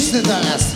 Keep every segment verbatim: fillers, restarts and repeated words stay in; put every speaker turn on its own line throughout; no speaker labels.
Отличный танец.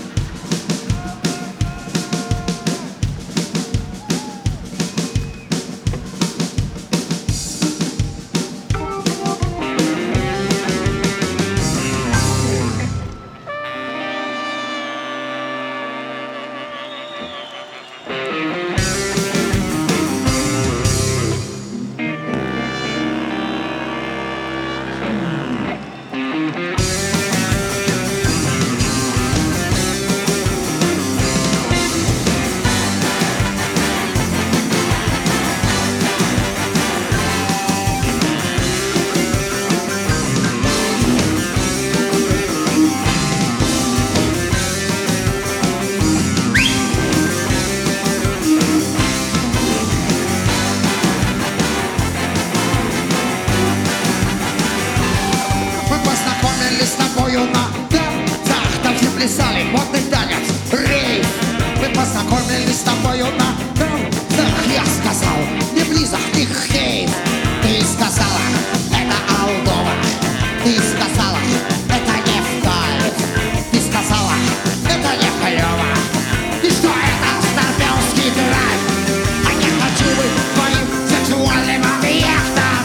С тобою на танцах, там все плясали, модный танец, рейв. Мы познакомились с тобою на танцах. Я сказал, не близок, ты хейв. Ты сказала, это Алдова. Ты сказала, это не в кайф. Ты сказала, это не клево. И что это старпёрский драйв? А я хочу быть твоим сексуальным объектом.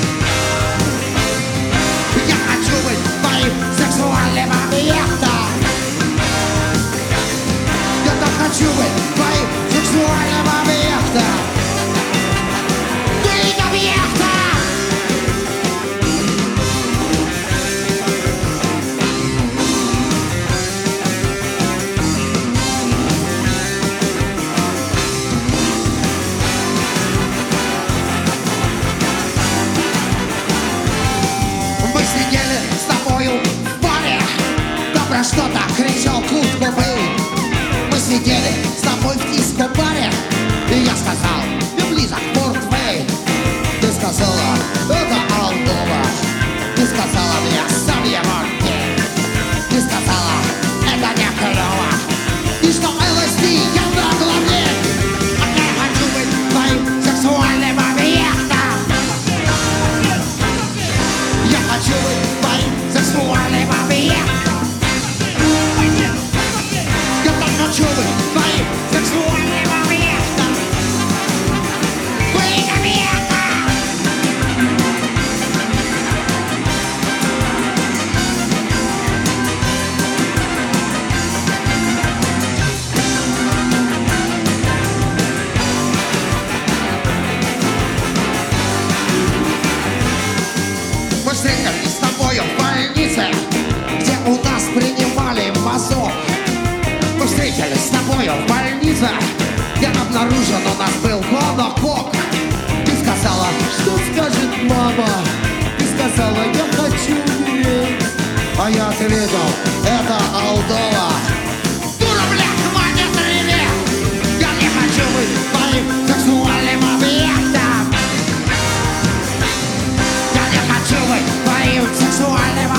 Я хочу быть твоим сексуальным объектом. Я так хочу быть твоим сексуальным объектом. Ты объектом. Мы сидели с тобою в баре, да про что-то кричал Курт Кобейн. Мы сидели с тобой в диско-баре, и я сказал, не близок Портвейн. Ты сказала, это Алдова. Ты сказала мне, сам я Моргейн. Ты сказала, это не клево. И что ЛСД я на голове. А я хочу быть твоим сексуальным объектом. Я хочу быть твоим сексуальным объектом. Я так хочу быть твоим сексуальным объектом. Быть объектом. Мы встретились с тобою в больнице, где у нас принимали мазок. Мы встретились с тобою в больнице, где обнаружен у нас был монокок. Ты сказала, что скажет мама? Ты сказала, я хочу умереть. А я ответил, это Алдова. Дура, бля, хватит реветь. Я не хочу быть твоим сексуальным объектом. Я не хочу быть твоим сексуальным